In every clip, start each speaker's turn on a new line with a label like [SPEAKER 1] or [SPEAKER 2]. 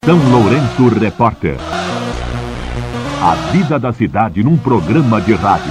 [SPEAKER 1] São Lourenço Repórter. A vida da cidade num programa de rádio.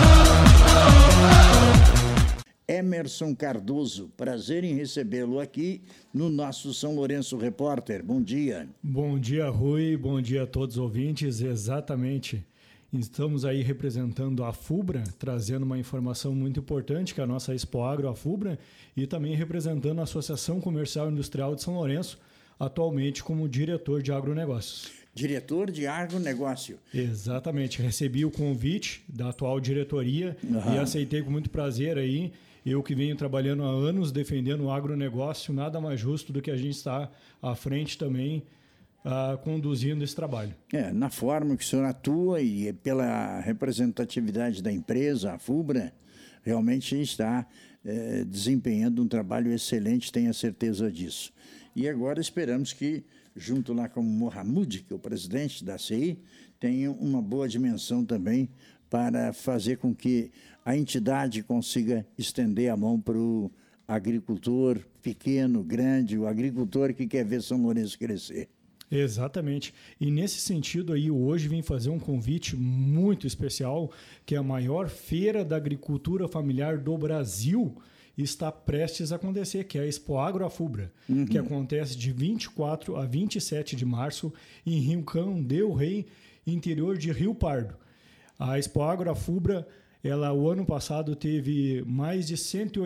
[SPEAKER 2] Emerson Cardoso, prazer em recebê-lo aqui no nosso São Lourenço Repórter. Bom dia.
[SPEAKER 3] Bom dia, Rui. Bom dia a todos os ouvintes. Exatamente. Estamos aí representando a FUBRA, trazendo uma informação muito importante, que é a nossa Expoagro, a FUBRA, e também representando a Associação Comercial e Industrial de São Lourenço, atualmente como diretor de agronegócios.
[SPEAKER 2] Diretor de agronegócio.
[SPEAKER 3] Exatamente. Recebi o convite da atual diretoria e aceitei com muito prazer aí. Eu que venho trabalhando há anos defendendo o agronegócio, nada mais justo do que a gente estar à frente também conduzindo esse trabalho.
[SPEAKER 2] Na forma que o senhor atua e pela representatividade da empresa, a FUBRA, realmente está desempenhando um trabalho excelente, tenha certeza disso. E agora esperamos que, junto lá com o Mohamed, que é o presidente da CI, tenha uma boa dimensão também para fazer com que a entidade consiga estender a mão para o agricultor pequeno, grande, o agricultor que quer ver São Lourenço crescer.
[SPEAKER 3] Exatamente. E nesse sentido aí, hoje vim fazer um convite muito especial, que é a maior feira da agricultura familiar do Brasil está prestes a acontecer, que é a Expoagro, a FUBRA, que acontece de 24 a 27 de março em Rincão del Rei, interior de Rio Pardo. A Expoagro, a FUBRA, o ano passado teve mais de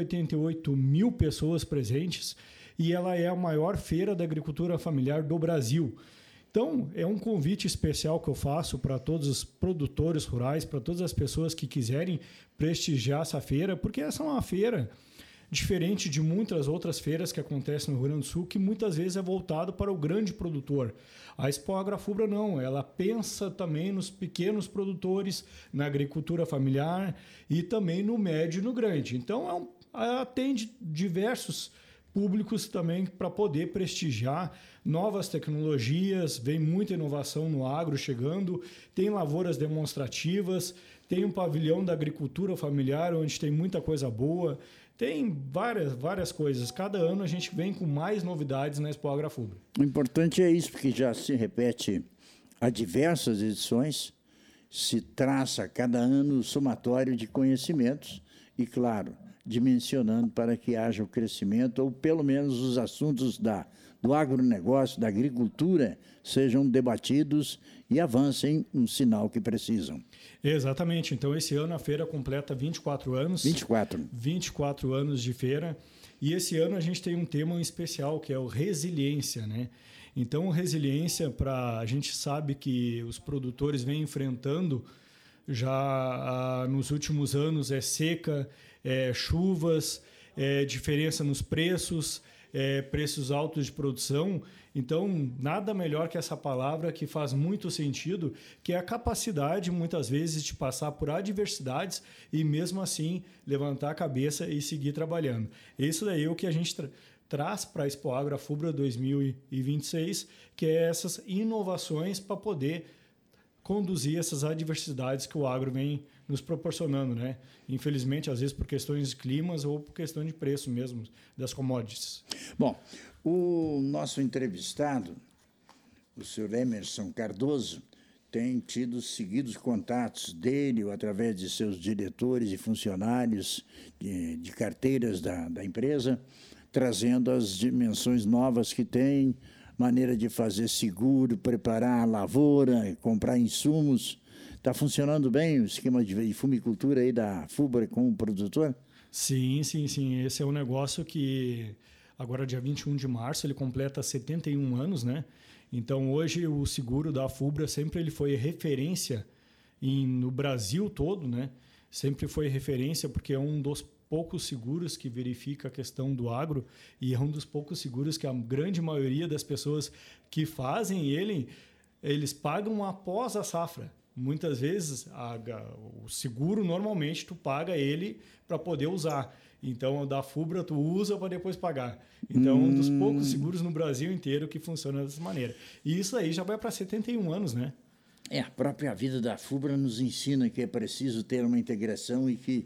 [SPEAKER 3] 188 mil pessoas presentes e ela é a maior feira da agricultura familiar do Brasil. Então, é um convite especial que eu faço para todos os produtores rurais, para todas as pessoas que quiserem prestigiar essa feira, porque essa é uma feira diferente de muitas outras feiras que acontecem no Rio Grande do Sul, que muitas vezes é voltado para o grande produtor. A Expoagro, a FUBRA não, ela pensa também nos pequenos produtores, na agricultura familiar e também no médio e no grande. Então, atende diversos públicos também para poder prestigiar novas tecnologias, vem muita inovação no agro chegando, tem lavouras demonstrativas, tem um pavilhão da agricultura familiar onde tem muita coisa boa, tem várias coisas. Cada ano a gente vem com mais novidades na Expoagro, a FUBRA.
[SPEAKER 2] O importante é isso, porque já se repete há diversas edições, se traça cada ano o somatório de conhecimentos e, claro, dimensionando para que haja o crescimento, ou pelo menos os assuntos do agronegócio, da agricultura, sejam debatidos e avancem um sinal que precisam.
[SPEAKER 3] Exatamente. Então, esse ano a feira completa 24 anos. 24 anos de feira. E esse ano a gente tem um tema especial, que é o resiliência, né? Então, resiliência, a gente sabe que os produtores vêm enfrentando já nos últimos anos seca, chuvas, diferença nos preços, preços altos de produção. Então, nada melhor que essa palavra que faz muito sentido, que é a capacidade, muitas vezes, de passar por adversidades e, mesmo assim, levantar a cabeça e seguir trabalhando. Isso daí é o que a gente traz para a Expoagro, a FUBRA 2026, que é essas inovações para poder conduzir essas adversidades que o agro vem nos proporcionando, né? Infelizmente, às vezes por questões de climas ou por questão de preço mesmo das commodities.
[SPEAKER 2] Bom, o nosso entrevistado, o senhor Emerson Cardoso, tem tido seguidos contatos dele ou através de seus diretores e funcionários de carteiras da empresa, trazendo as dimensões novas que tem, maneira de fazer seguro, preparar a lavoura, comprar insumos. Está funcionando bem o esquema de fumicultura aí da FUBRA com o produtor?
[SPEAKER 3] Sim. Esse é um negócio que agora, dia 21 de março, ele completa 71 anos, né? Então, hoje, o seguro da FUBRA sempre ele foi referência no Brasil todo, né? Sempre foi referência porque é um dos poucos seguros que verifica a questão do agro e é um dos poucos seguros que a grande maioria das pessoas que fazem eles pagam após a safra. Muitas vezes o seguro normalmente tu paga ele para poder usar. Então, o da FUBRA tu usa para depois pagar. Então, é um dos poucos seguros no Brasil inteiro que funciona dessa maneira. E isso aí já vai para 71 anos, né?
[SPEAKER 2] A própria vida da FUBRA nos ensina que é preciso ter uma integração e que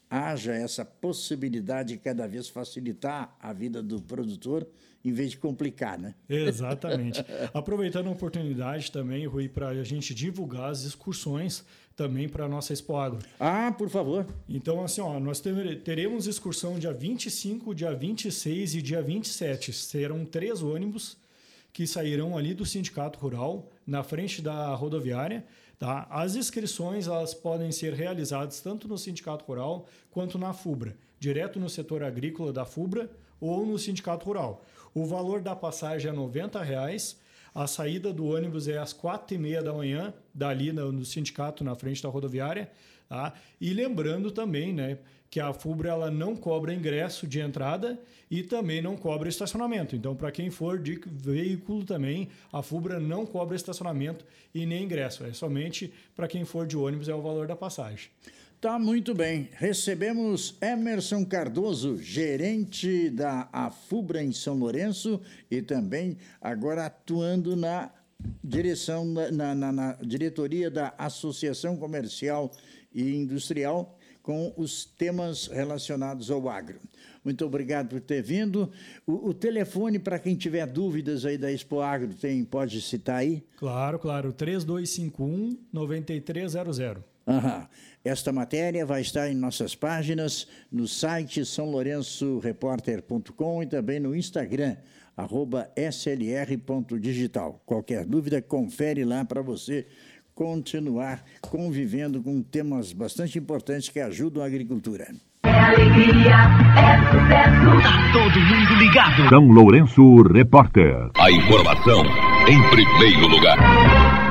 [SPEAKER 2] haja essa possibilidade de cada vez facilitar a vida do produtor, em vez de complicar, né?
[SPEAKER 3] Exatamente. Aproveitando a oportunidade também, Rui, para a gente divulgar as excursões também para a nossa Expo Agro.
[SPEAKER 2] Ah, por favor.
[SPEAKER 3] Então, assim, nós teremos excursão dia 25, dia 26 e dia 27. Serão 3 ônibus que sairão ali do Sindicato Rural, na frente da rodoviária. Tá? As inscrições elas podem ser realizadas tanto no Sindicato Rural quanto na FUBRA, direto no setor agrícola da FUBRA ou no Sindicato Rural. O valor da passagem é R$ 90,00. A saída do ônibus é às 4h30 da manhã, dali no sindicato, na frente da rodoviária. Tá? E lembrando também, né, que a FUBRA ela não cobra ingresso de entrada e também não cobra estacionamento. Então, para quem for de veículo também, a FUBRA não cobra estacionamento e nem ingresso. É somente para quem for de ônibus é o valor da passagem.
[SPEAKER 2] Tá muito bem. Recebemos Emerson Cardoso, gerente da AFUBRA em São Lourenço e também agora atuando na direção, na diretoria da Associação Comercial e Industrial com os temas relacionados ao agro. Muito obrigado por ter vindo. O telefone, para quem tiver dúvidas aí da Expo Agro, pode citar aí?
[SPEAKER 3] Claro, 3251-9300.
[SPEAKER 2] Esta matéria vai estar em nossas páginas, no site saolourençoreporter.com e também no Instagram, @slr.digital. Qualquer dúvida, confere lá para você continuar convivendo com temas bastante importantes que ajudam a agricultura.
[SPEAKER 4] É alegria, é sucesso. Tá todo mundo ligado.
[SPEAKER 1] São Lourenço Repórter.
[SPEAKER 5] A informação em primeiro lugar.